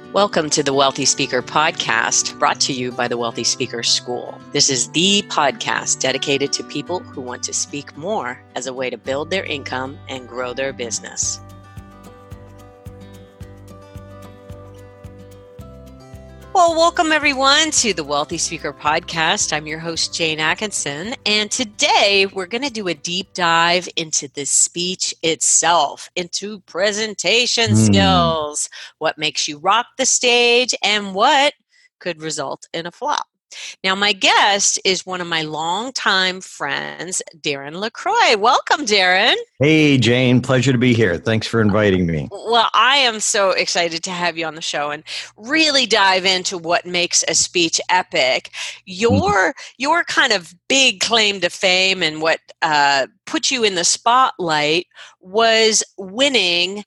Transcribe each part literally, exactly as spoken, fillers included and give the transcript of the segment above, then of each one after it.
Welcome to the Wealthy Speaker Podcast, brought to you by the Wealthy Speaker School. This is the podcast dedicated to people who want to speak more as a way to build their income and grow their business. Well, welcome everyone to the Wealthy Speaker Podcast. I'm your host, Jane Atkinson, and today we're going to do a deep dive into the speech itself, into presentation mm. skills, what makes you rock the stage, and what could result in a flop. Now, my guest is one of my longtime friends, Darren LaCroix. Welcome, Darren. Hey, Jane. Pleasure to be here. Thanks for inviting me. Well, I am so excited to have you on the show and really dive into what makes a speech epic. Your your kind of big claim to fame and what uh, put you in the spotlight was winning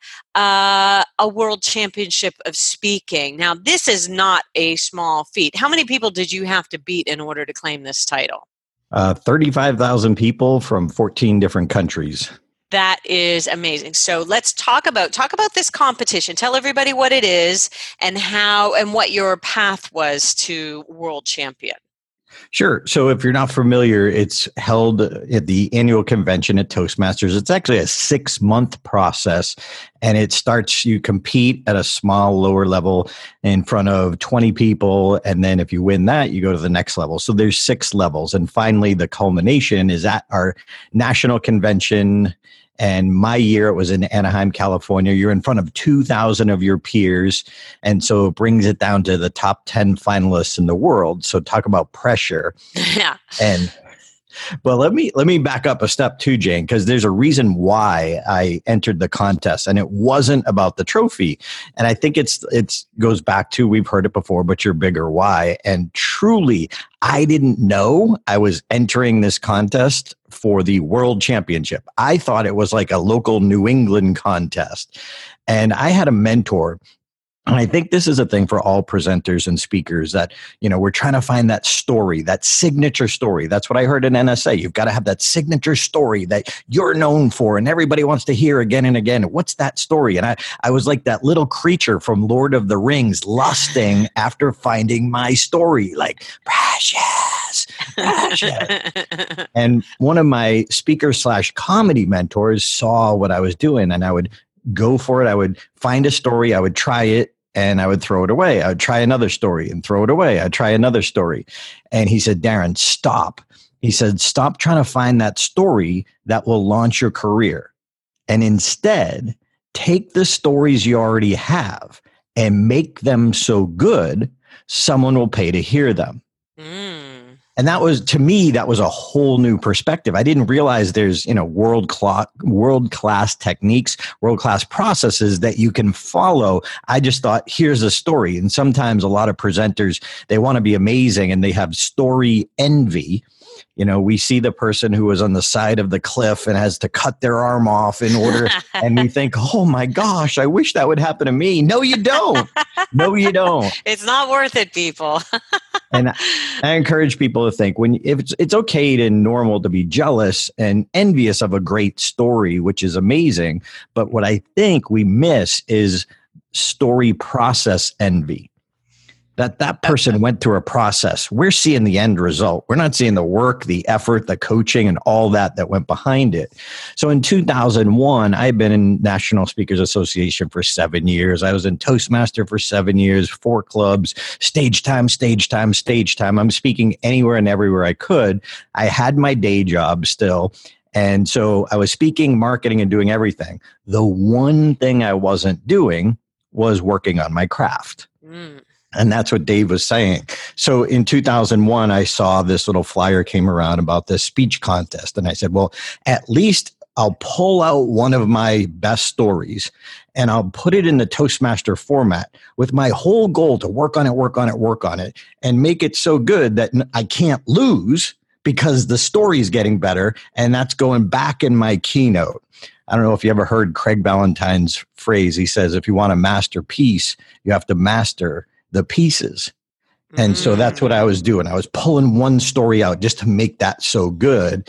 uh, a world championship of speaking. Now, this is not a small feat. How many people did you have to beat in order to claim this title? Uh, thirty-five thousand people from fourteen different countries. That is amazing. So let's talk about talk about this competition. Tell everybody what it is and how and what your path was to world champion. Sure. So if you're not familiar, it's held at the annual convention at Toastmasters. It's actually a six-month process, and it starts, you compete at a small, lower level in front of twenty people, and then if you win that, you go to the next level. So there's six levels, and finally the culmination is at our national convention. And my year, it was in Anaheim, California. You're in front of two thousand of your peers. And so it brings it down to the top ten finalists in the world. So talk about pressure. Yeah. And well, let me let me back up a step too, Jane, because there's a reason why I entered the contest, and it wasn't about the trophy. And I think it's it's goes back to, we've heard it before, but your bigger why. And truly, I didn't know I was entering this contest for the world championship. I thought it was like a local New England contest. And I had a mentor. And I think this is a thing for all presenters and speakers that, you know, we're trying to find that story, that signature story. That's what I heard in N S A. You've got to have that signature story that you're known for and everybody wants to hear again and again. What's that story? And I, I was like that little creature from Lord of the Rings lusting after finding my story, like, precious, precious. And one of my speaker slash comedy mentors saw what I was doing, and I would go for it. I would find a story, I would try it, and I would throw it away. I would try another story and throw it away. I'd try another story. And he said, Darren, stop. He said, stop trying to find that story that will launch your career. And instead, take the stories you already have and make them so good, someone will pay to hear them. Mm. And that was, to me, that was a whole new perspective. I didn't realize there's, you know, world class, world class techniques, world class processes that you can follow. I just thought, here's a story. And sometimes a lot of presenters, they want to be amazing and they have story envy. You know, we see the person who is on the side of the cliff and has to cut their arm off in order. And we think, oh my gosh, I wish that would happen to me. No, you don't. No, you don't. It's not worth it, people. And I encourage people to think, when if it's it's okay and normal to be jealous and envious of a great story, which is amazing. But what I think we miss is story process envy. That that person went through a process. We're seeing the end result. We're not seeing the work, the effort, the coaching, and all that that went behind it. So in two thousand one, I've been in National Speakers Association for seven years. I was in Toastmaster for seven years, four clubs, stage time, stage time, stage time. I'm speaking anywhere and everywhere I could. I had my day job still. And so I was speaking, marketing, and doing everything. The one thing I wasn't doing was working on my craft. Mm. And that's what Dave was saying. So in two thousand one, I saw this little flyer came around about this speech contest. And I said, well, at least I'll pull out one of my best stories and I'll put it in the Toastmaster format with my whole goal to work on it, work on it, work on it, and make it so good that I can't lose because the story is getting better. And that's going back in my keynote. I don't know if you ever heard Craig Ballantyne's phrase. He says, if you want a masterpiece, you have to master the pieces. And so that's what I was doing. I was pulling one story out just to make that so good.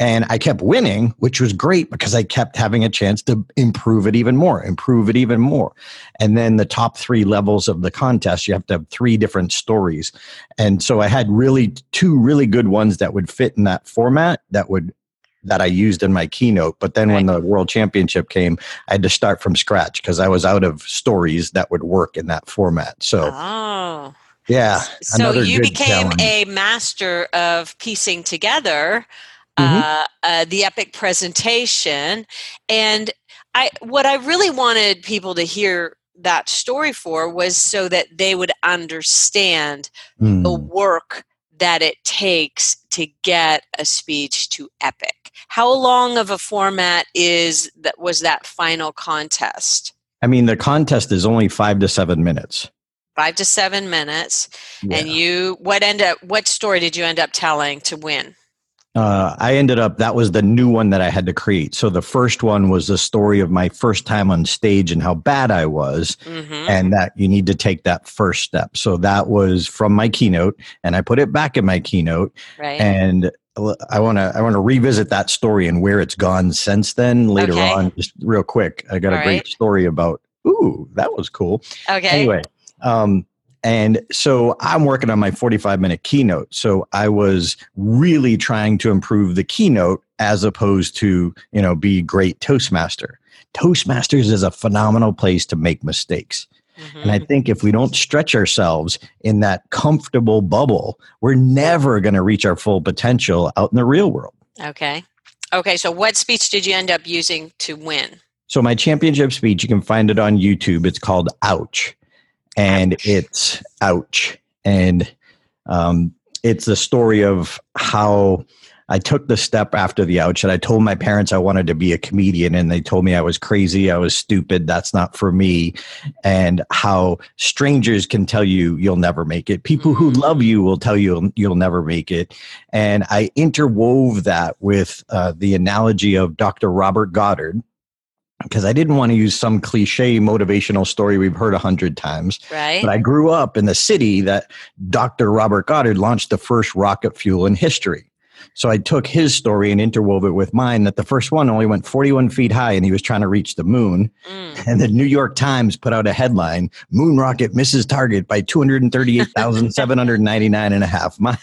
And I kept winning, which was great because I kept having a chance to improve it even more, improve it even more. And then the top three levels of the contest, you have to have three different stories. And so I had really two really good ones that would fit in that format that would that I used in my keynote. But then right. when the World Championship came, I had to start from scratch because I was out of stories that would work in that format. So, oh. yeah. So you became challenge. a master of piecing together mm-hmm. uh, uh, the epic presentation. And I, what I really wanted people to hear that story for was so that they would understand mm. the work that it takes to get a speech to epic. How long of a format is that was that final contest? I mean, the contest is only five to seven minutes. Five to seven minutes. Yeah. And you, what end up, what story did you end up telling to win? Uh, I ended up, that was the new one that I had to create. So the first one was the story of my first time on stage and how bad I was, mm-hmm. and that you need to take that first step. So that was from my keynote, and I put it back in my keynote. Right. And I want to I want to revisit that story and where it's gone since then later okay. on. Just real quick, I got All a great right. story about, ooh, that was cool. Okay. Anyway, um, and so I'm working on my forty-five minute keynote. So I was really trying to improve the keynote as opposed to, you know, be great Toastmaster. Toastmasters is a phenomenal place to make mistakes. Mm-hmm. And I think if we don't stretch ourselves in that comfortable bubble, we're never going to reach our full potential out in the real world. Okay. Okay. So what speech did you end up using to win? So my championship speech, you can find it on YouTube. It's called Ouch. And ouch. it's ouch. And um, it's the story of how I took the step after the ouch, and I told my parents I wanted to be a comedian, and they told me I was crazy, I was stupid, that's not for me, and how strangers can tell you you'll never make it. People who love you will tell you you'll never make it. And I interwove that with uh, the analogy of Doctor Robert Goddard, because I didn't want to use some cliche motivational story we've heard a hundred times. Right. But I grew up in the city that Doctor Robert Goddard launched the first rocket fuel in history. So I took his story and interwove it with mine, that the first one only went forty-one feet high and he was trying to reach the moon. Mm. And the New York Times put out a headline, "Moon rocket misses target by two hundred thirty-eight thousand seven hundred ninety-nine and a half miles."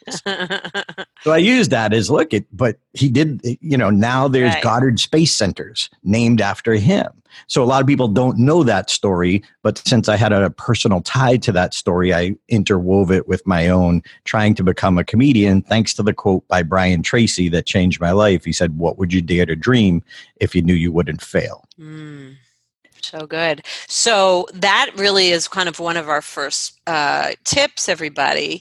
So I used that as, look, it, but he did, you know, now there's right. Goddard Space Centers named after him. So a lot of people don't know that story, but since I had a personal tie to that story, I interwove it with my own trying to become a comedian, thanks to the quote by Brian Tracy that changed my life. He said, "What would you dare to dream if you knew you wouldn't fail?" Mm, so good. So that really is kind of one of our first uh, tips, everybody,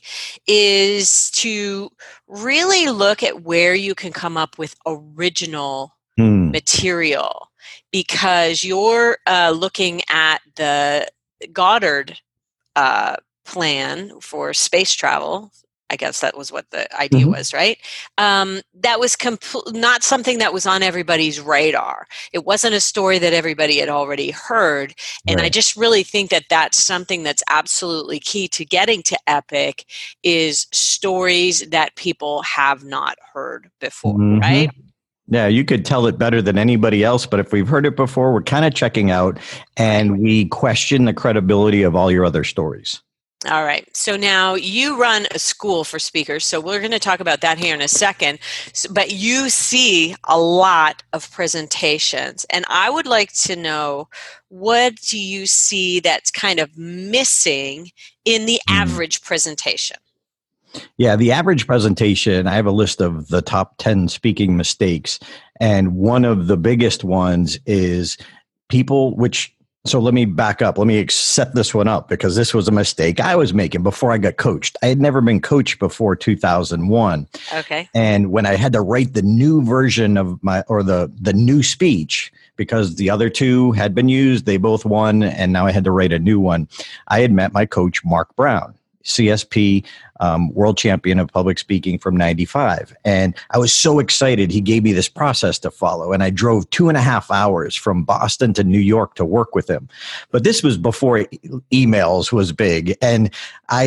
is to really look at where you can come up with original mm. material. Because you're uh, looking at the Goddard uh, plan for space travel. I guess that was what the idea mm-hmm. was, right? Um, that was compl- not something that was on everybody's radar. It wasn't a story that everybody had already heard. And right. I just really think that that's something that's absolutely key to getting to epic, is stories that people have not heard before, mm-hmm. right? Yeah, you could tell it better than anybody else, but if we've heard it before, we're kind of checking out, and we question the credibility of all your other stories. All right. So now you run a school for speakers, so we're going to talk about that here in a second. So, but you see a lot of presentations, and I would like to know, what do you see that's kind of missing in the mm. average presentation? Yeah, the average presentation, I have a list of the top ten speaking mistakes. And one of the biggest ones is people, which, so let me back up. Let me set this one up, because this was a mistake I was making before I got coached. I had never been coached before two thousand one. Okay. And when I had to write the new version of my, or the, the new speech, because the other two had been used, they both won, and now I had to write a new one. I had met my coach, Mark Brown, C S P um, world champion of public speaking from ninety-five. And I was so excited. He gave me this process to follow. And I drove two and a half hours from Boston to New York to work with him. But this was before e- emails was big. And I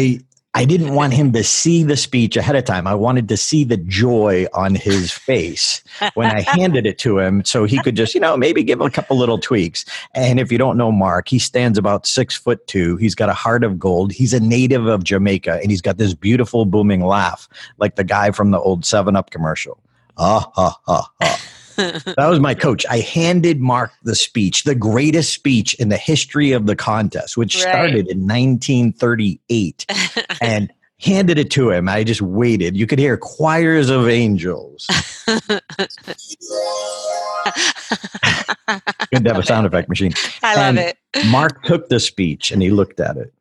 I didn't want him to see the speech ahead of time. I wanted to see the joy on his face when I handed it to him so he could just, you know, maybe give a couple little tweaks. And if you don't know Mark, he stands about six foot two. He's got a heart of gold. He's a native of Jamaica, and he's got this beautiful booming laugh like the guy from the old seven up commercial. Ah, ha, ha, ha. That was my coach. I handed Mark the speech, the greatest speech in the history of the contest, which Right. started in nineteen thirty-eight, and handed it to him. I just waited. You could hear choirs of angels. Good to have a sound effect machine. I love And it. Mark took the speech and he looked at it.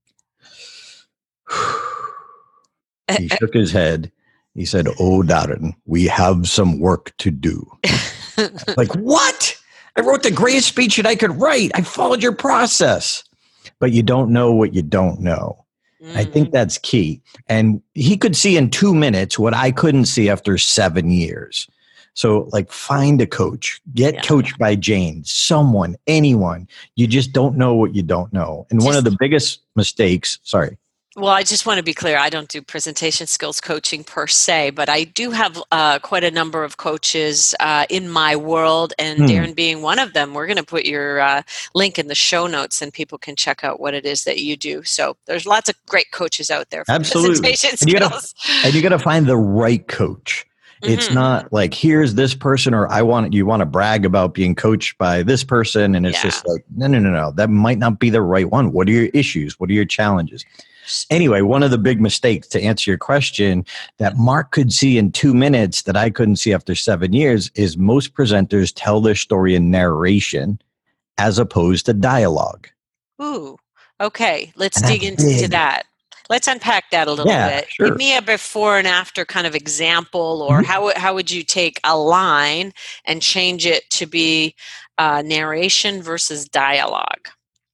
He shook his head. He said, "Oh, Darren, we have some work to do." Like, what? I wrote the greatest speech that I could write. I followed your process. But you don't know what you don't know. Mm. I think that's key. And he could see in two minutes what I couldn't see after seven years. So, like, find a coach. Get Yeah. coached by Jane, someone, anyone. You just don't know what you don't know. And one of Just- the biggest mistakes, sorry. Well, I just want to be clear. I don't do presentation skills coaching per se, but I do have uh, quite a number of coaches uh, in my world, and Hmm. Darren being one of them. We're going to put your uh, link in the show notes, and people can check out what it is that you do. So there's lots of great coaches out there for Absolutely. presentation And you gotta- skills. And you got to find the right coach. It's Mhm. not like, here's this person, or I want you want to brag about being coached by this person. And it's Yeah. just like, no, no, no, no. That might not be the right one. What are your issues? What are your challenges? Anyway, one of the big mistakes, to answer your question, that Mark could see in two minutes that I couldn't see after seven years is most presenters tell their story in narration as opposed to dialogue. Ooh, okay. Let's And dig that's into big. that. Let's unpack that a little Yeah, bit. sure. Give me a before and after kind of example, or Mhm. how would- how would you take a line and change it to be uh, narration versus dialogue?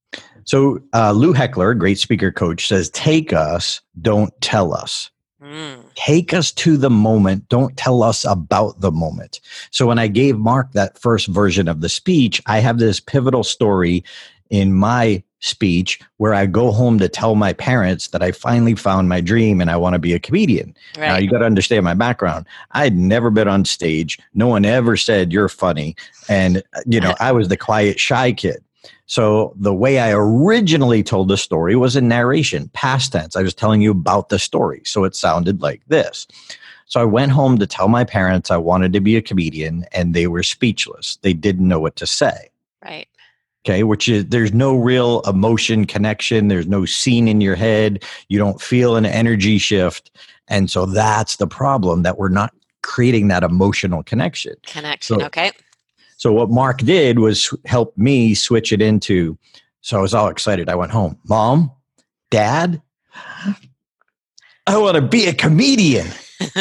So uh, Lou Heckler, a great speaker coach, says, take us, don't tell us. Mm. Take us to the moment. Don't tell us about the moment. So when I gave Mark that first version of the speech, I have this pivotal story in my speech where I go home to tell my parents that I finally found my dream and I want to be a comedian. Now, Right. you got to understand my background. I'd never been on stage. No one ever said you're funny. And, you know, I was the quiet, shy kid. So the way I originally told the story was in narration, past tense. I was telling you about the story. So it sounded like this. So I went home to tell my parents I wanted to be a comedian, and they were speechless. They didn't know what to say. Right. Okay, which is, there's no real emotion connection. There's no scene in your head. You don't feel an energy shift. And so that's the problem, that we're not creating that emotional connection. Connection. So- Okay. So what Mark did was help me switch it into, so I was all excited. I went home. Mom, Dad, I want to be a comedian.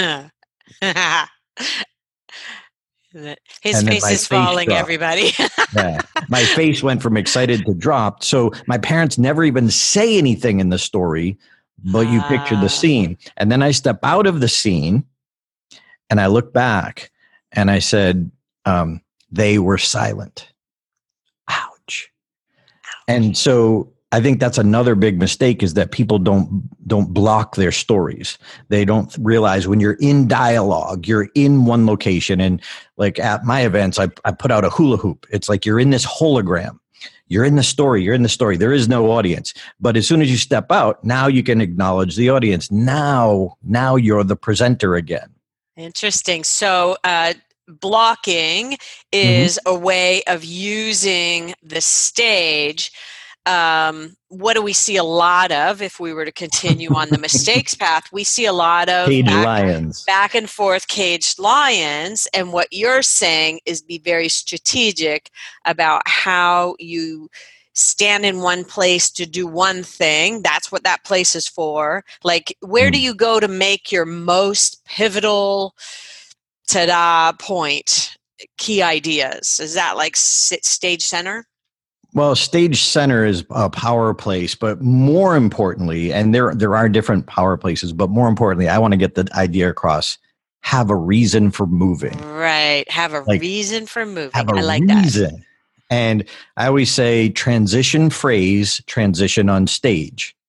His And then face my is face falling, dropped. everybody. Yeah. My face went from excited to dropped. So my parents never even say anything in the story, but you picture Ah. the scene. And then I step out of the scene and I look back and I said, um, they were silent. Ouch. And so I think that's another big mistake, is that people don't don't block their stories. They don't realize when you're in dialogue, you're in one location. And like at my events, I, I put out a hula hoop. It's like you're in this hologram. You're in the story. You're in the story. There is no audience. But as soon as you step out, now you can acknowledge the audience. Now, now you're the presenter again. Interesting. So, uh, blocking is a way of using the stage. Um, what do we see a lot of if we were to continue on the mistakes path? We see a lot of Caged back, lions. back and forth caged lions. And what you're saying is be very strategic about how you stand in one place to do one thing. That's what that place is for. Like, where do Mm. you go to make your most pivotal ta-da point, key ideas? Is that like sit stage center? Well, stage center is a power place, but more importantly, and there there are different power places, but more importantly, I want to get the idea across. Have a reason for moving. Right. Have a Like, reason for moving. Have a I like reason. And I always say transition phrase, transition on stage.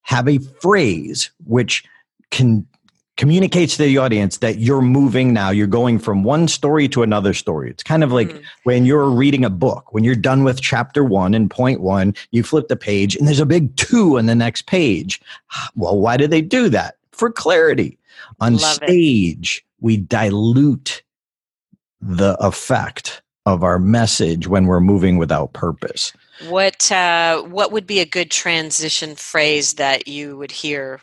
have a phrase which can communicates to the audience that you're moving now. You're going from one story to another story. It's kind of like mm. when you're reading a book, when you're done with chapter one and point one, you flip the page and there's a big two on the next page. Well, why do they do that? For clarity. On Love stage, it. we dilute the effect of our message when we're moving without purpose. What, uh, what would be a good transition phrase that you would hear?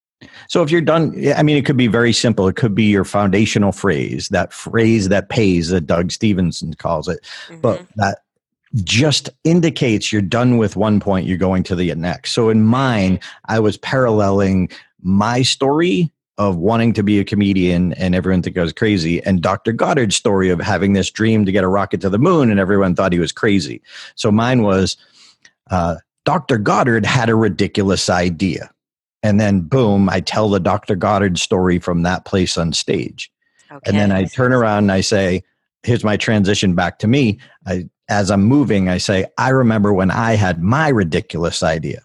So if you're done, I mean, it could be very simple. It could be your foundational phrase, that phrase that pays, that Doug Stevenson calls it. Mm-hmm. But that just indicates you're done with one point, you're going to the next. So in mine, I was paralleling my story of wanting to be a comedian and everyone think I was crazy, and Doctor Goddard's story of having this dream to get a rocket to the moon and everyone thought he was crazy. So mine was uh, Doctor Goddard had a ridiculous idea. And then, boom, I tell the Doctor Goddard story from that place on stage. Okay. And then I turn around and I say, here's my transition back to me. I, as I'm moving, I say, I remember when I had my ridiculous idea.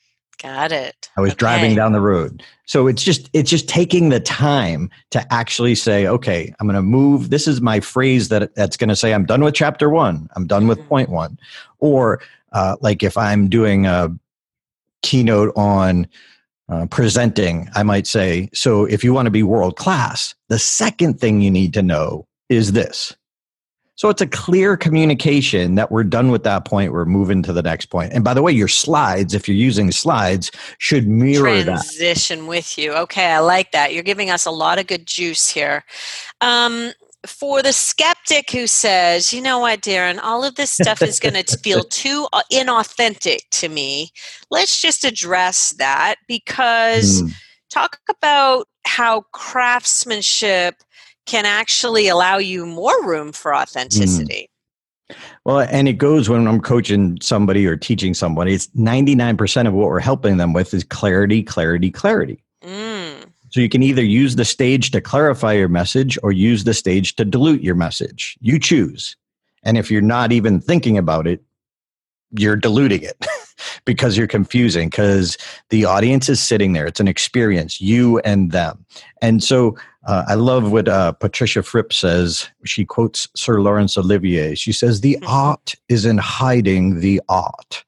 Got it. I was okay. driving down the road. So it's just it's just taking the time to actually say, okay, I'm going to move. This is my phrase that that's going to say, I'm done with chapter one. I'm done with mm-hmm. point one. Or uh, like if I'm doing a keynote on Uh, presenting, I might say, so if you want to be world class, the second thing you need to know is this. So it's a clear communication that we're done with that point. We're moving to the next point. And by the way, your slides, if you're using slides, should mirror that. Transition with you. Okay, I like that. You're giving us a lot of good juice here. Um, For the skeptic who says, you know what, Darren, all of this stuff is going to feel too inauthentic to me, let's just address that because mm. talk about how craftsmanship can actually allow you more room for authenticity. Mm. Well, and it goes when I'm coaching somebody or teaching somebody, it's ninety-nine percent of what we're helping them with is clarity, clarity, clarity. Mm. So you can either use the stage to clarify your message or use the stage to dilute your message. You choose. And if you're not even thinking about it, you're diluting it because you're confusing because the audience is sitting there. It's an experience, you and them. And so uh, I love what uh, Patricia Fripp says. She quotes Sir Laurence Olivier. She says, the art is in hiding the art.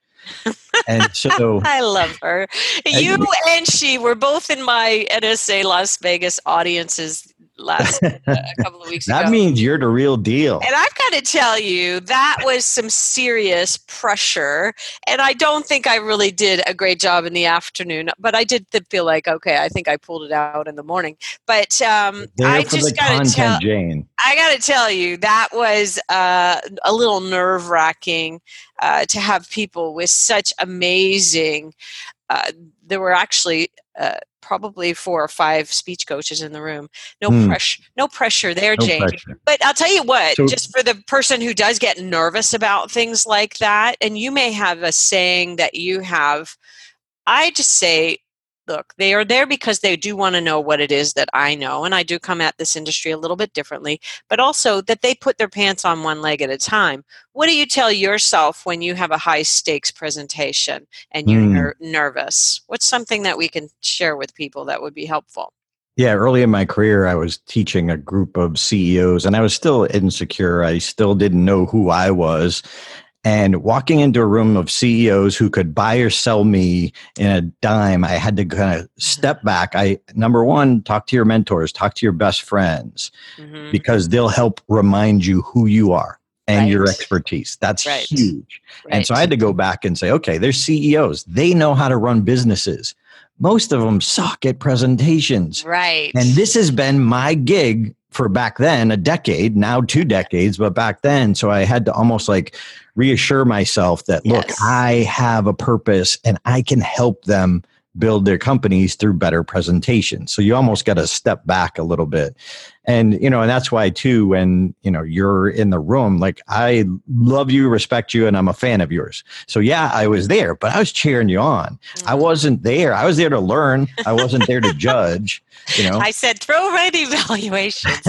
And so I love her. You and, and she were both in my N S A Las Vegas audiences last uh, a couple of weeks that ago. That means you're the real deal. And I've got to tell you, that was some serious pressure. And I don't think I really did a great job in the afternoon, but I did feel like, okay, I think I pulled it out in the morning. But um, I just got to tell Jane. I got to tell you, that was uh, a little nerve wracking uh, to have people with such amazing. Uh, there were actually uh, probably four or five speech coaches in the room. No mm. pressure, no pressure there, no Jane. Pressure. But I'll tell you what, so, just for the person who does get nervous about things like that, and you may have a saying that you have, I just say, look, they are there because they do want to know what it is that I know. And I do come at this industry a little bit differently, but also that they put their pants on one leg at a time. What do you tell yourself when you have a high stakes presentation and you're mm. ner- nervous? What's something that we can share with people that would be helpful? Yeah, early in my career, I was teaching a group of C E Os and I was still insecure. I still didn't know who I was. And walking into a room of C E Os who could buy or sell me in a dime, I had to kind of step back. I, number one, talk to your mentors, talk to your best friends, mm-hmm. because they'll help remind you who you are and right. your expertise. That's right. huge. Right. And so I had to go back and say, okay, there's C E Os. They know how to run businesses. Most of them suck at presentations. Right. And this has been my gig for back then, a decade, now two decades, but back then. So I had to almost like reassure myself that, look, yes. I have a purpose and I can help them build their companies through better presentations. So you almost got to step back a little bit. And, you know, and that's why too, when, you know, you're in the room, like I love you, respect you, and I'm a fan of yours. So yeah, I was there, but I was cheering you on. Mm-hmm. I wasn't there. I was there to learn. I wasn't there to judge, you know. I said, throw right evaluations.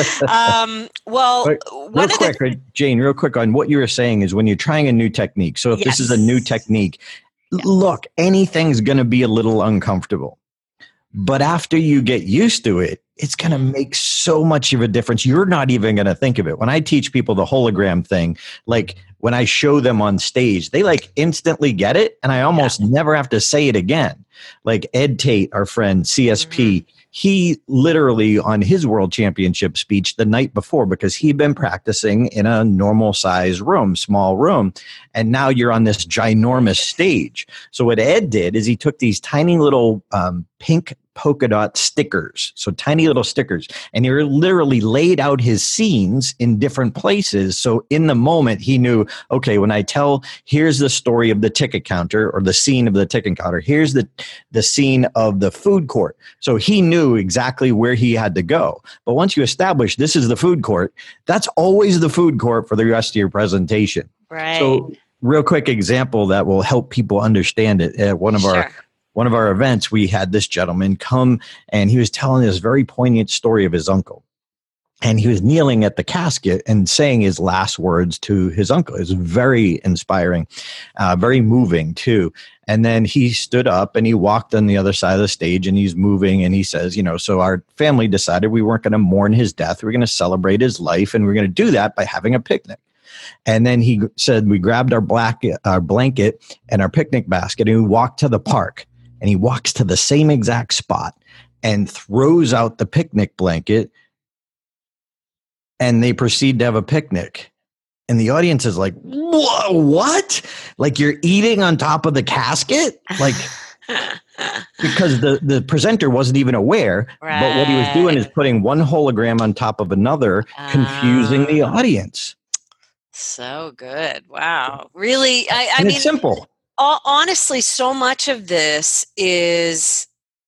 um, well, but real quick, the- Jane, real quick on what you were saying is when you're trying a new technique. So if yes. this is a new technique, Yeah. Look, anything's going to be a little uncomfortable. But after you get used to it, it's going to make so much of a difference. You're not even going to think of it. When I teach people the hologram thing, like when I show them on stage, they like instantly get it. And I almost yeah. never have to say it again. Like Ed Tate, our friend, C S P, mm-hmm. he literally on his world championship speech the night before, because he'd been practicing in a normal size room, small room. And now you're on this ginormous stage. So what Ed did is he took these tiny little um, pink polka dot stickers, so tiny little stickers, and he literally laid out his scenes in different places. So in the moment, he knew, okay, when I tell, here's the story of the ticket counter or the scene of the ticket counter, here's the, the scene of the food court. So he knew exactly where he had to go. But once you establish this is the food court, that's always the food court for the rest of your presentation. Right. So real quick example that will help people understand it. At one of Sure. our One of our events, we had this gentleman come and he was telling this very poignant story of his uncle. And he was kneeling at the casket and saying his last words to his uncle. It was very inspiring, uh, very moving too. And then he stood up and he walked on the other side of the stage and he's moving and he says, you know, so our family decided we weren't going to mourn his death. We we're going to celebrate his life, and we're going to do that by having a picnic. And then he said, we grabbed our black, our blanket and our picnic basket and we walked to the park. And he walks to the same exact spot and throws out the picnic blanket, and they proceed to have a picnic. And the audience is like, whoa, what? Like you're eating on top of the casket? Like, because the, the presenter wasn't even aware, right. But what he was doing is putting one hologram on top of another, uh, confusing the audience. So good. Wow. Really? I, I and mean, it's simple. Honestly, so much of this is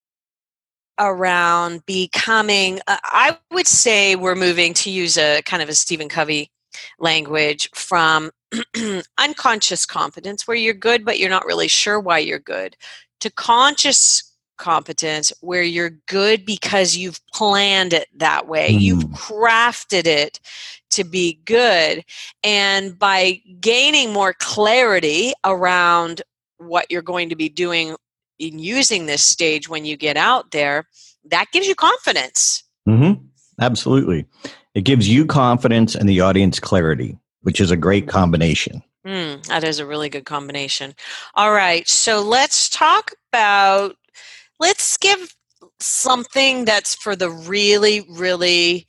around becoming, uh, I would say we're moving, to use a kind of a Stephen Covey language, from unconscious competence, where you're good, but you're not really sure why you're good, to conscious competence, where you're good because you've planned it that way. Mm. You've crafted it to be good. And by gaining more clarity around what you're going to be doing in using this stage when you get out there, that gives you confidence. Mm-hmm. Absolutely. It gives you confidence and the audience clarity, which is a great combination. Mm, that is a really good combination. All right. So let's talk about, let's give something that's for the really, really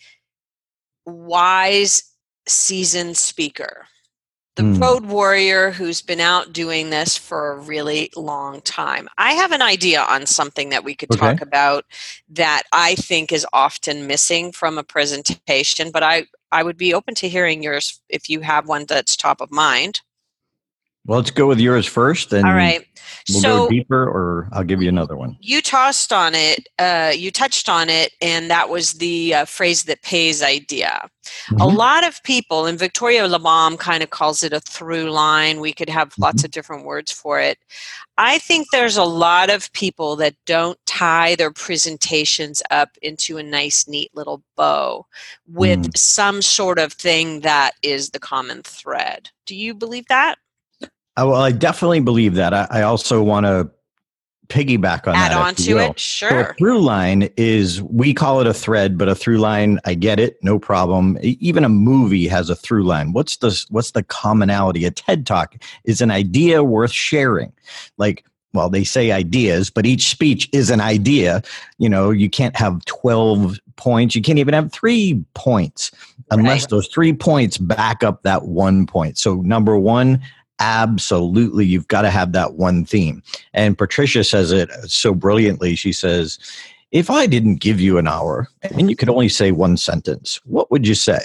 wise, seasoned speaker, the mm. road warrior who's been out doing this for a really long time. I have an idea on something that we could okay. talk about that I think is often missing from a presentation, but I, I would be open to hearing yours if you have one that's top of mind. Well, let's go with yours first, and all right. We'll so, go deeper, or I'll give you another one. You tossed on it, uh, you touched on it, and that was the uh, phrase that pays idea. Mm-hmm. A lot of people, and Victoria Labalme kind of calls it a through line. We could have mm-hmm. lots of different words for it. I think there's a lot of people that don't tie their presentations up into a nice, neat little bow with mm. some sort of thing that is the common thread. Do you believe that? Oh, well, I definitely believe that. I, I also want to piggyback on Add that. Add on to it, sure. So a through line is, we call it a thread, but a through line, I get it, no problem. Even a movie has a through line. What's the, what's the commonality? A TED Talk is an idea worth sharing. Like, well, they say ideas, but each speech is an idea. You know, you can't have twelve points. You can't even have three points unless right. those three points back up that one point. So number one, absolutely, you've got to have that one theme. And Patricia says it so brilliantly. She says, if I didn't give you an hour and you could only say one sentence, what would you say?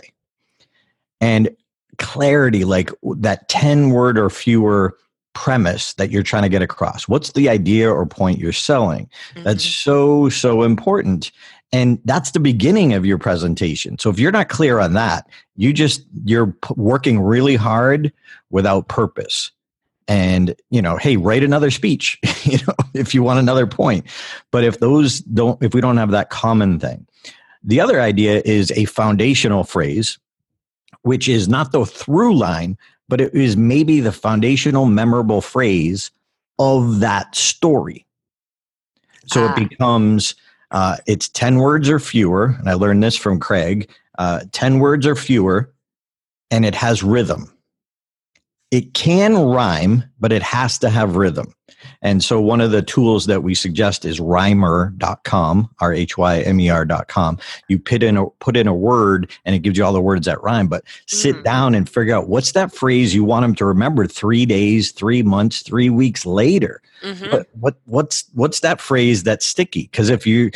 And clarity, like that ten word or fewer premise that you're trying to get across. What's the idea or point you're selling? Mm-hmm. That's so, so important. And that's the beginning of your presentation. So if you're not clear on that, you just, you're p- working really hard without purpose. And, you know, hey, write another speech, you know, if you want another point. But if those don't, if we don't have that common thing. The other idea is a foundational phrase, which is not the through line, but it is maybe the foundational memorable phrase of that story. So Ah. it becomes, uh, it's ten words or fewer. And I learned this from Craig, uh, ten words or fewer, and it has rhythm. It can rhyme, but it has to have rhythm. And so one of the tools that we suggest is rhymer dot com, R H Y M E R dot com. You put in a, put in a word and it gives you all the words that rhyme, but sit Mm. down and figure out what's that phrase you want them to remember three days, three months, three weeks later. Mhm. But what, what's, what's that phrase that's sticky? Because if you,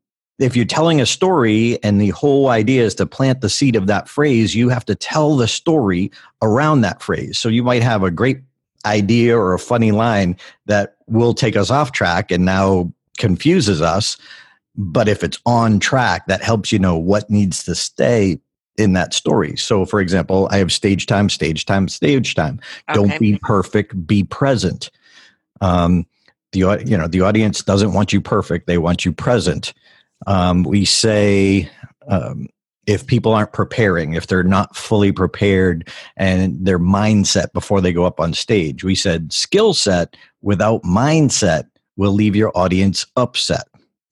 if you're telling a story and the whole idea is to plant the seed of that phrase, you have to tell the story around that phrase. So you might have a great idea or a funny line that will take us off track and now confuses us. But if it's on track, that helps you know what needs to stay in that story. So for example, I have stage time, stage time, stage time. Don't Okay. be perfect, be present. Um, the, au- you know, the audience doesn't want you perfect. They want you present. Um, we say, um, if people aren't preparing, if they're not fully prepared and their mindset before they go up on stage, we said skill set without mindset will leave your audience upset.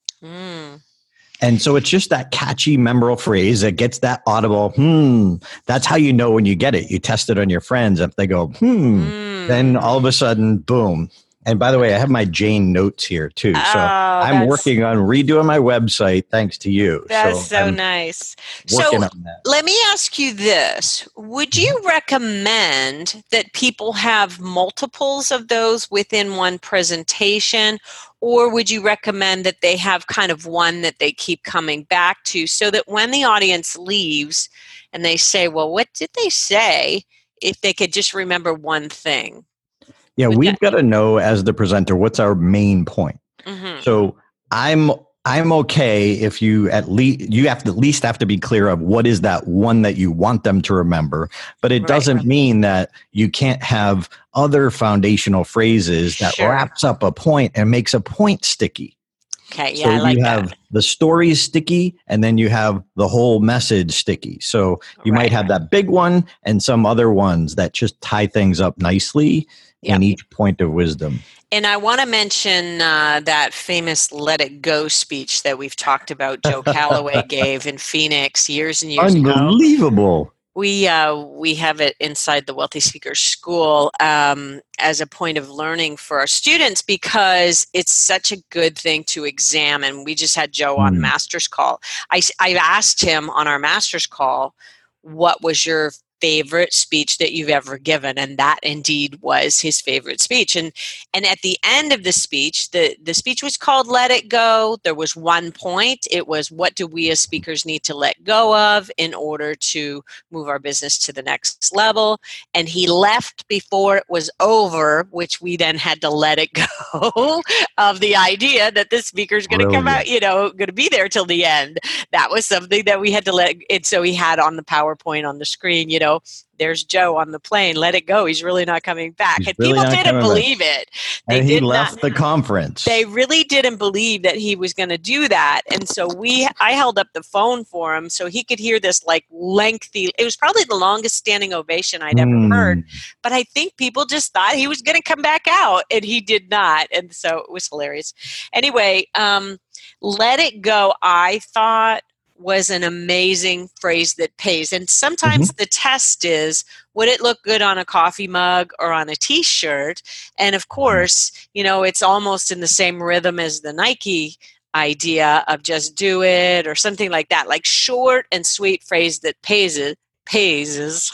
Mm. And so it's just that catchy, memorable phrase that gets that audible, hmm. That's how you know when you get it. You test it on your friends. If they go, hmm, Mm. then all of a sudden, boom. And by the way, I have my Jane notes here too. So Oh, I'm that's- working on redoing my website thanks to you. That's so so I'm nice. working So on that. let me ask you this. Would you recommend that people have multiples of those within one presentation? Or would you recommend that they have kind of one that they keep coming back to so that when the audience leaves and they say, well, what did they say? If they could just remember one thing. Yeah, Would we've that- got to know as the presenter what's our main point. Mhm. So I'm I'm okay if you at least you have to at least have to be clear of what is that one that you want them to remember. But it Right. doesn't mean that you can't have other foundational phrases that Sure. wraps up a point and makes a point sticky. Okay, yeah, So I like you that. have the story sticky and then you have the whole message sticky. So you Right. might have that big one and some other ones that just tie things up nicely Yep. in each point of wisdom. And I want to mention uh, that famous Let It Go speech that we've talked about Joe Calloway gave in Phoenix years and years ago. Unbelievable. We uh, we have it inside the Wealthy Speakers School um, as a point of learning for our students because it's such a good thing to examine. We just had Joe on Mm. master's call. I, I asked him on our master's call, what was your favorite speech that you've ever given? And that indeed was his favorite speech. And and at the end of the speech, the, the speech was called Let It Go. There was one point. It was, what do we as speakers need to let go of in order to move our business to the next level? And he left before it was over, which we then had to let it go of the idea that the speaker is going to come out, you know, going to be there till the end. That was something that we had to let it. So he had on the PowerPoint on the screen, you know, there's Joe on the plane. Let it go. He's really not coming back. He's and really people not didn't coming back. believe it. They And he did left not. the conference. They really didn't believe that he was going to do that. And so we, I held up the phone for him so he could hear this like lengthy, it was probably the longest standing ovation I'd ever Mm. heard. But I think people just thought he was going to come back out and he did not. And so it was hilarious. Anyway, um, let it go, I thought, was an amazing phrase that pays. And sometimes Mm-hmm. the test is, would it look good on a coffee mug or on a t-shirt? And of course, you know, it's almost in the same rhythm as the Nike idea of just do it or something like that, like short and sweet phrase that pays it, pays.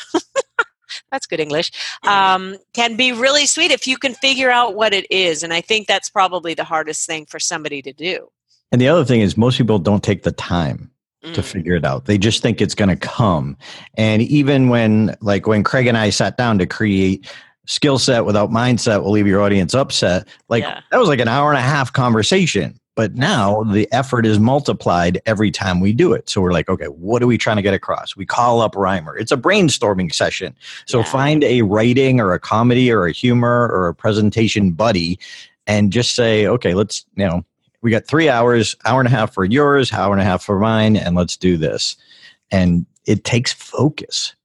That's good English. Um, can be really sweet if you can figure out what it is. And I think that's probably the hardest thing for somebody to do. And the other thing is most people don't take the time to Mm. figure it out. They just think it's going to come. And even when, like when Craig and I sat down to create skill set without mindset will leave your audience upset, like Yeah. that was like an hour and a half conversation. But now the effort is multiplied every time we do it. So we're like, okay, what are we trying to get across? We call up Rhymer. It's a brainstorming session. So Yeah. find a writing or a comedy or a humor or a presentation buddy and just say, okay, let's, you know, we got three hours, hour and a half for yours, hour and a half for mine, and let's do this. And it takes focus.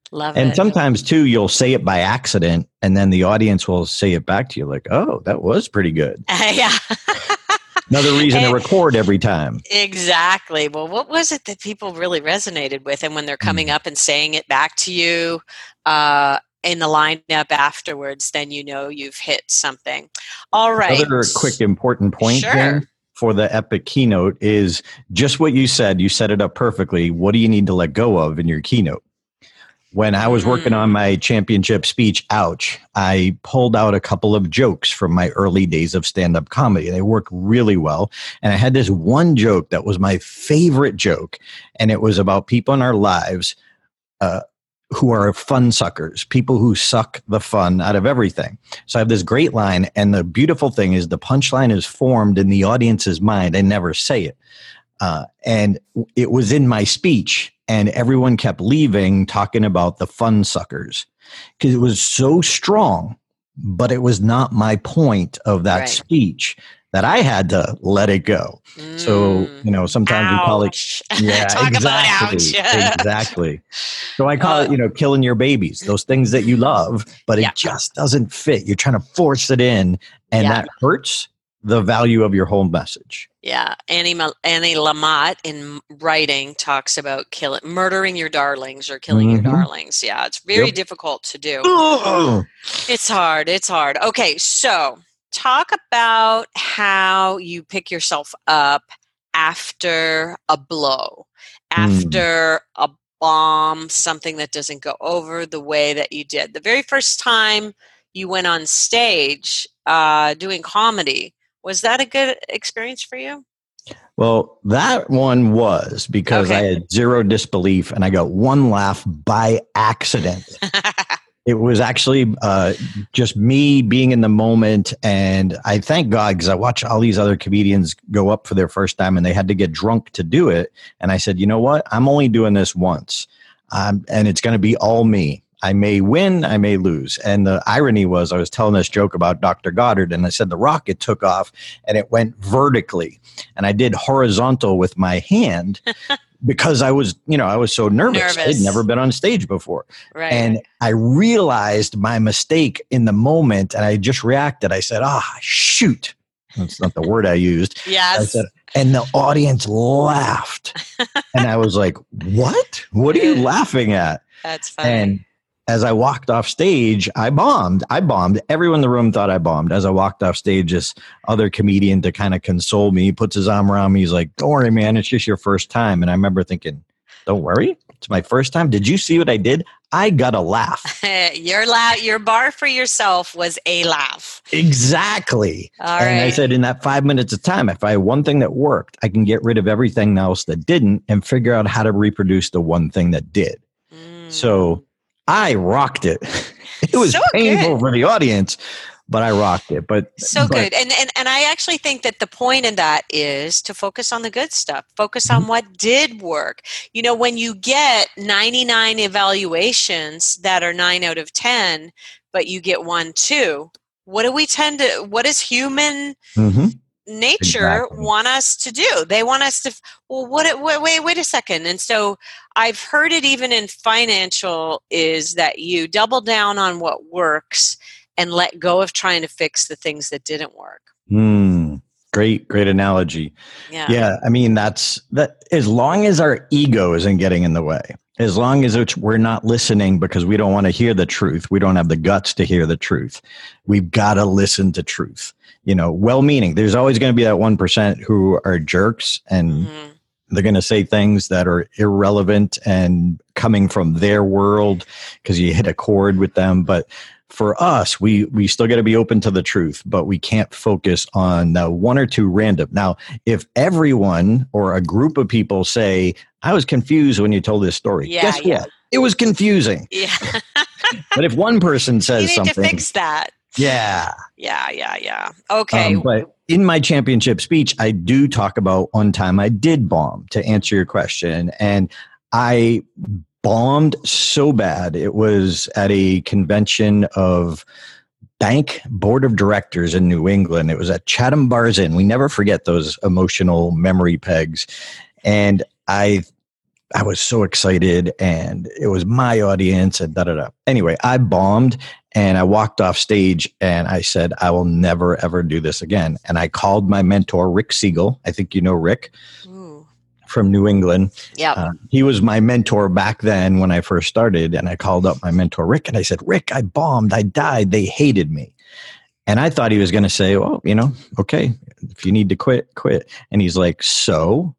Love And it. sometimes too, you'll say it by accident and then the audience will say it back to you like, oh, that was pretty good. Yeah. Another reason to And- record every time. Exactly. Well, what was it that people really resonated with? And when they're coming Mm. up and saying it back to you uh, in the lineup afterwards, then you know you've hit something. All right. Another quick important point, Sure. Jen, for the epic keynote is just what you said. You set it up perfectly. What do you need to let go of in your keynote? When I was working on my championship speech, ouch, I pulled out a couple of jokes from my early days of stand-up comedy. They worked really well. And I had this one joke that was my favorite joke. And it was about people in our lives uh, who are fun suckers, people who suck the fun out of everything. So I have this great line. And the beautiful thing is the punchline is formed in the audience's mind. I never say it. Uh, and it was in my speech. And everyone kept leaving talking about the fun suckers because it was so strong, but it was not my point of that Right. speech that I had to let it go. Mm. So, you know, sometimes we call it, Ouch. yeah, Talk exactly, about ouch. exactly. So I call Uh, it, you know, killing your babies, those things that you love, but Yeah. it just doesn't fit. You're trying to force it in and Yeah. that hurts the value of your whole message. Yeah, Annie Ma- Annie Lamott in writing talks about killing, murdering your darlings or killing Mhm. your darlings. Yeah, it's very Yep. difficult to do. Ugh. It's hard. It's hard. Okay, so talk about how you pick yourself up after a blow, after a bomb, something that doesn't go over the way that you did. The very first time you went on stage uh, doing comedy, was that a good experience for you? Well, that one was because Okay. I had zero disbelief and I got one laugh by accident. It was actually uh, just me being in the moment. And I thank God because I watch all these other comedians go up for their first time and they had to get drunk to do it. And I said, you know what? I'm only doing this once um, and it's going to be all me. I may win, I may lose. And the irony was I was telling this joke about Doctor Goddard and I said the rocket took off and it went vertically. And I did horizontal with my hand because I was, you know, I was so nervous. Nervous. I'd never been on stage before. Right. And I realized my mistake in the moment and I just reacted. I said, ah, shoot. That's not the word I used. I yes. said, and the audience laughed. And I was like, what? What are you laughing at? That's funny. And as I walked off stage, I bombed. I bombed. Everyone in the room thought I bombed. As I walked off stage, this other comedian to kind of console me, he puts his arm around me. He's like, don't worry, man. It's just your first time. And I remember thinking, don't worry. It's my first time. Did you see what I did? I got a laugh. your la- your bar for yourself was a laugh. Exactly. All and right. I said, in that five minutes of time, if I had one thing that worked, I can get rid of everything else that didn't and figure out how to reproduce the one thing that did. Mm. So I rocked it. It was So painful good. for the audience, but I rocked it. But So but- good. And, and and I actually think that the point in that is to focus on the good stuff. Focus on what did work. You know, when you get ninety-nine evaluations that are nine out of ten, but you get one, two, what do we tend to, what does human Mhm. nature Exactly. want us to do? They want us to, well, what, wait, wait, wait a second. And so I've heard it even in financial is that you double down on what works and let go of trying to fix the things that didn't work. Mm, great, great analogy. Yeah. Yeah, I mean that's that. As long as our ego isn't getting in the way, as long as it's, we're not listening because we don't want to hear the truth, we don't have the guts to hear the truth. We've got to listen to truth. You know, well-meaning. There's always going to be that one percent who are jerks and Mhm. they're going to say things that are irrelevant and coming from their world because you hit a chord with them. But for us, we we still got to be open to the truth, but we can't focus on the one or two random. Now, if everyone or a group of people say, I was confused when you told this story, Yeah, guess yeah. what? It was confusing. Yeah. But if one person You says need something, to fix that. yeah. Yeah, yeah, yeah. Okay. Um, but in my championship speech, I do talk about one time I did bomb, to answer your question. And I bombed so bad. It was at a convention of bank board of directors in New England. It was at Chatham Bars Inn. We never forget those emotional memory pegs. And I I was so excited and it was my audience and da da da. Anyway, I bombed and I walked off stage and I said, I will never, ever do this again. And I called my mentor, Rick Siegel. I think you know Rick Ooh. From New England. Yeah. Uh, he was my mentor back then when I first started. And I called up my mentor, Rick, and I said, Rick, I bombed. I died. They hated me. And I thought he was going to say, well, you know, okay, if you need to quit, quit. And he's like, so?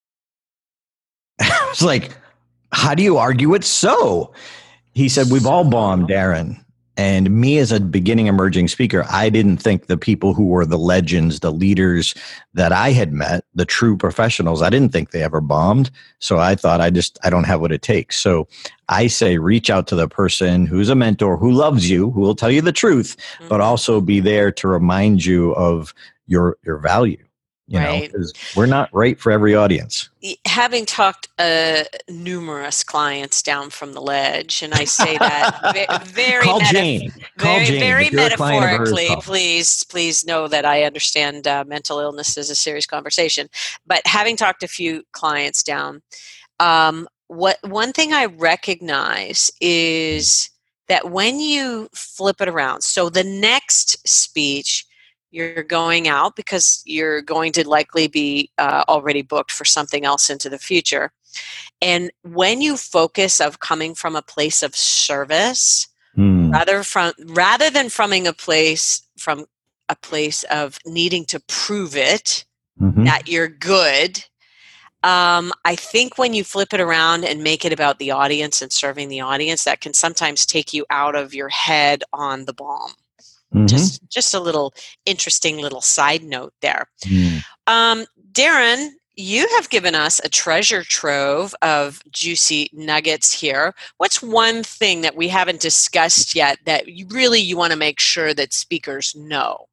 I was like, how do you argue it's so? He said, we've all bombed, Darren. And me as a beginning emerging speaker, I didn't think the people who were the legends, the leaders that I had met, the true professionals, I didn't think they ever bombed. So I thought I just, I don't have what it takes. So I say, reach out to the person who's a mentor, who loves you, who will tell you the truth, mm-hmm. but also be there to remind you of your, your value. You right. know, because we're not right for every audience. Having talked uh, numerous clients down from the ledge, and I say that very, very, Call meta- Jane. Call very, Jane. very metaphorically. Please, please know that I understand uh, mental illness is a serious conversation. But having talked to a few clients down, um, what one thing I recognize is that when you flip it around, so the next speech. You're going out because you're going to likely be uh, already booked for something else into the future. And when you focus of coming from a place of service, mm. rather from rather than from a place from a place of needing to prove it mm-hmm. that you're good, um, I think when you flip it around and make it about the audience and serving the audience, that can sometimes take you out of your head on the bomb. Mm-hmm. Just just a little interesting little side note there. Mm. Um, Darren, you have given us a treasure trove of juicy nuggets here. What's one thing that we haven't discussed yet that you really you want to make sure that speakers know?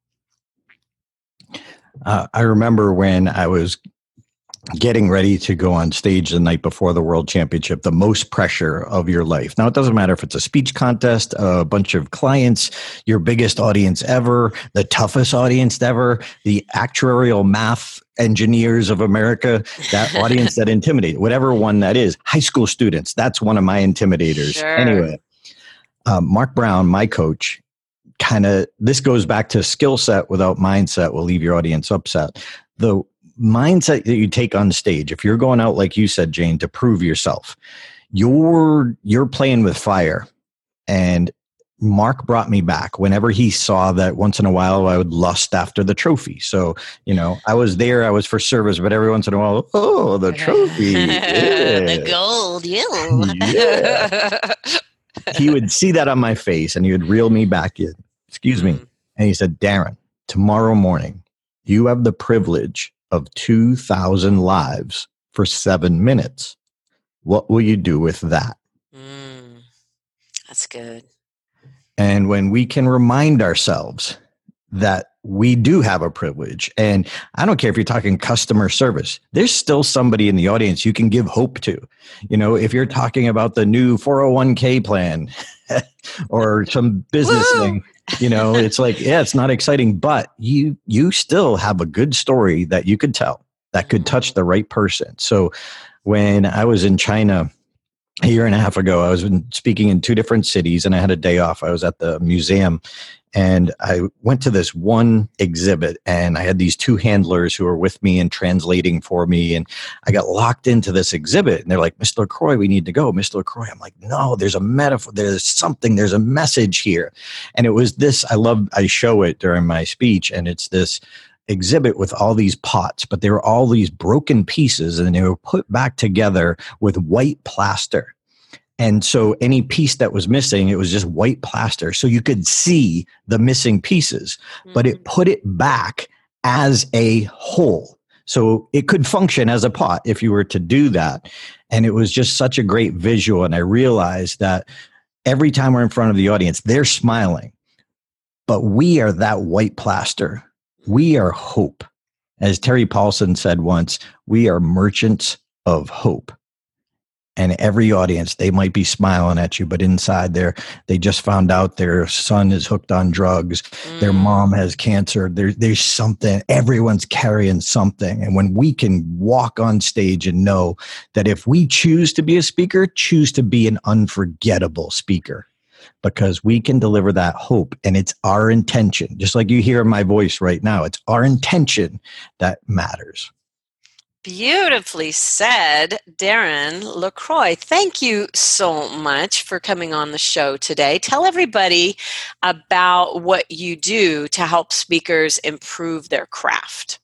Uh, I remember when I was getting ready to go on stage the night before the World Championship, the most pressure of your life. Now, it doesn't matter if it's a speech contest, a bunch of clients, your biggest audience ever, the toughest audience ever, the actuarial math engineers of America, that audience that intimidate, whatever one that is, high school students, that's one of my intimidators. Sure. Anyway, uh, Mark Brown, my coach, kind of, this goes back to skill set without mindset will leave your audience upset. The mindset that you take on stage, if you're going out, like you said, Jane, to prove yourself, you're you're playing with fire. And Mark brought me back whenever he saw that once in a while I would lust after the trophy. So, you know, I was there, I was for service, but every once in a while, oh, the trophy. Yeah. The gold, yeah. yeah. He would see that on my face and he would reel me back in. Excuse me. And he said, Darren, tomorrow morning, you have the privilege of two thousand lives for seven minutes. What will you do with that? Mm, that's good. And when we can remind ourselves that we do have a privilege, and I don't care if you're talking customer service, there's still somebody in the audience you can give hope to. You know, if you're talking about the new four oh one k plan or some business Woo! Thing, you know, it's like, yeah, it's not exciting, but you you still have a good story that you could tell that could touch the right person. So when I was in China a year and a half ago, I was speaking in two different cities and I had a day off. I was at the museum and I went to this one exhibit and I had these two handlers who were with me and translating for me. And I got locked into this exhibit and they're like, Mister LaCroix, we need to go. Mister LaCroix. I'm like, no, there's a metaphor. There's something, there's a message here. And it was this, I love, I show it during my speech and it's this exhibit with all these pots, but they were all these broken pieces and they were put back together with white plaster. And so any piece that was missing, it was just white plaster. So you could see the missing pieces, mm-hmm. but it put it back as a whole. So it could function as a pot if you were to do that. And it was just such a great visual. And I realized that every time we're in front of the audience, they're smiling, but we are that white plaster. We are hope. As Terry Paulson said once, we are merchants of hope. And every audience, they might be smiling at you, but inside there, they just found out their son is hooked on drugs. Mm. Their mom has cancer. There, there's something. Everyone's carrying something. And when we can walk on stage and know that if we choose to be a speaker, choose to be an unforgettable speaker, because we can deliver that hope. And it's our intention, just like you hear in my voice right now, it's our intention that matters. Beautifully said, Darren LaCroix. Thank you so much for coming on the show today. Tell everybody about what you do to help speakers improve their craft.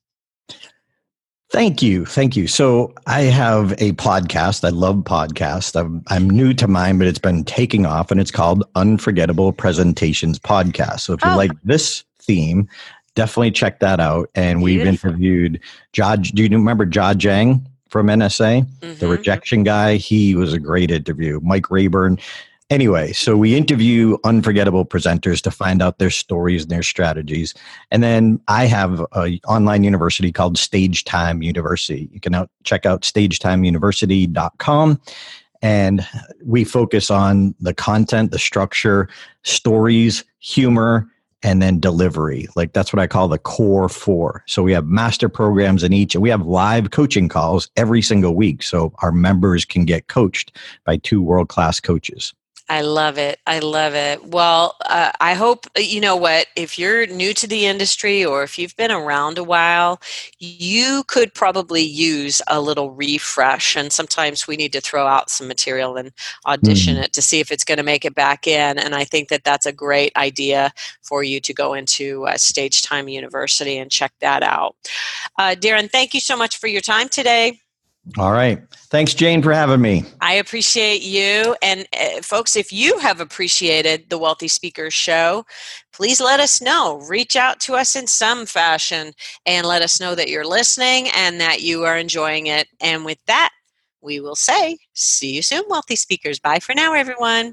Thank you. Thank you. So I have a podcast. I love podcasts. I'm, I'm new to mine, but it's been taking off, and it's called Unforgettable Presentations Podcast. So if you oh. like this theme, definitely check that out. And we've Beautiful. interviewed Jaj. Do you remember Jia Jiang from N S A? Mm-hmm. The rejection guy. He was a great interview. Mike Rayburn. Anyway, so we interview unforgettable presenters to find out their stories and their strategies. And then I have an online university called Stage Time University. You can out, check out stage time university dot com. And we focus on the content, the structure, stories, humor, and then delivery. Like that's what I call the core four. So we have master programs in each, and we have live coaching calls every single week. So our members can get coached by two world-class coaches. I love it. I love it. Well, uh, I hope, you know what, if you're new to the industry or if you've been around a while, you could probably use a little refresh. And sometimes we need to throw out some material and audition mm. it to see if it's going to make it back in. And I think that that's a great idea for you to go into uh, Stage Time University and check that out. Uh, Darren, thank you so much for your time today. All right. Thanks, Jane, for having me. I appreciate you. And uh, folks, if you have appreciated the Wealthy Speakers Show, please let us know. Reach out to us in some fashion and let us know that you're listening and that you are enjoying it. And with that, we will say, see you soon, Wealthy Speakers. Bye for now, everyone.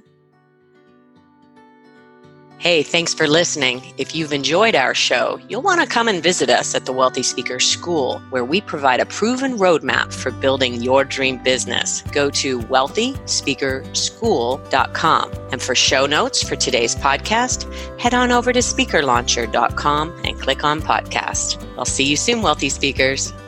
Hey, thanks for listening. If you've enjoyed our show, you'll want to come and visit us at the Wealthy Speakers School, where we provide a proven roadmap for building your dream business. Go to wealthy speaker school dot com. And for show notes for today's podcast, head on over to speaker launcher dot com and click on podcast. I'll see you soon, Wealthy Speakers.